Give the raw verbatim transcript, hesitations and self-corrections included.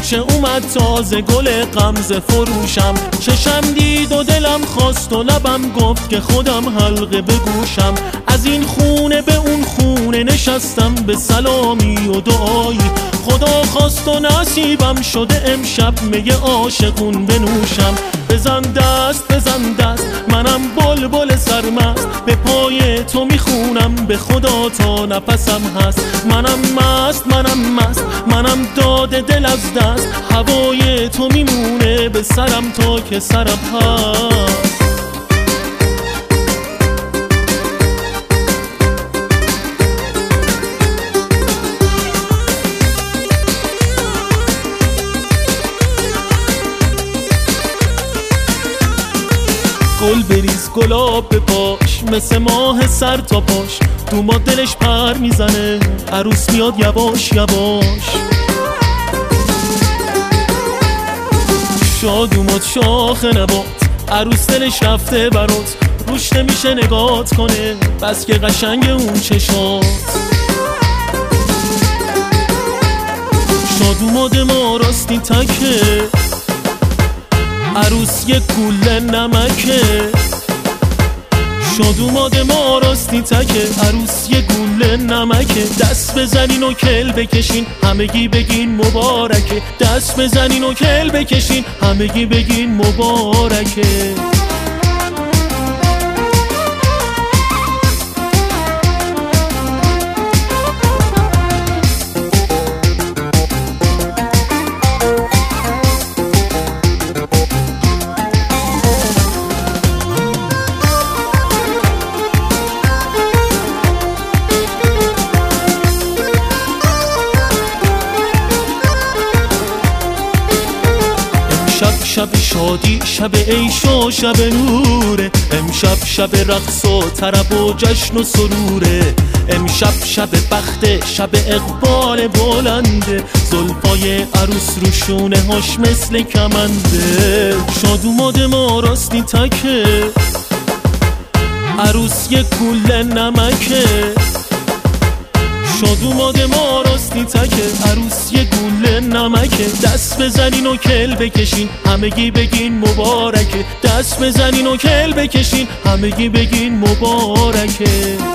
کوچه اومد تازه گل غمزه فروشم، چشم دید و دلم خواست و لبم گفت که خودم حلقه بگوشم. از این خونه به اون خونه نشستم به سلامی و دعایی، خدا خواست و نصیبم شده امشب می عاشقون بنوشم. بزن دست بزن دست منم بلبل سرمست، به پای تو میخونم به خدا تا نفسم هست. منم مست منم مست منم داده دل از دست، هوای تو میمونه به سرم تا که سرم هست. گل بریز گلاب به پاش، مثل ماه سر تا پاش، تو ما دلش پر میزنه، عروس میاد یواش یواش. شاد اومد شاخ نبات، عروس دلش رفته برات، روش نمیشه نگات کنه بس که قشنگ اون چشات. شاد اومد ما راستی تکه، عروس یک گوله نمکه. شاد اومده ما راستی تکه، عروس یک گوله نمکه. دست بزنین و کل بکشین همگی بگین مبارکه، دست بزنین و کل بکشین همگی بگین مبارکه. شب شب شادی شب عیش و شب نوره، امشب شب رقص و طرب و جشن و سروره. امشب شب بخت شب اقبال بلنده، زلفای عروس رو شونه هاش مثل کمنده. شاد اومده ما راستی تکه، عروس یک گوله نمکه. شاد اومده ما راستی تکه، عروس یه گوله نمکه. دست بزنین و کل بکشین همگی بگین مبارکه، دست بزنین و کل بکشین همگی بگین مبارکه.